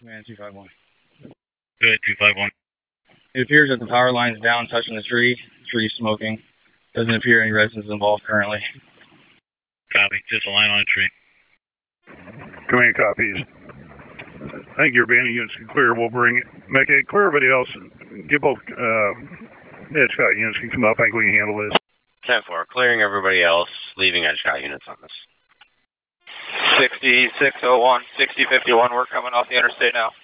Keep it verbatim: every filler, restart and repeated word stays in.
Man, two five one. Good, two five one. It appears that the power line's down, touching the tree. Tree smoking. Doesn't appear any residents involved currently. Copy. Just a line on a tree. Command copies. I think your banding units can clear. We'll bring it. Make it clear everybody else. Get both uh, Edgecott units can come up. I think we can handle this. ten four, clearing everybody else, leaving Edgecott units on this. sixty-six oh one, sixty fifty-one, we're coming off the interstate now.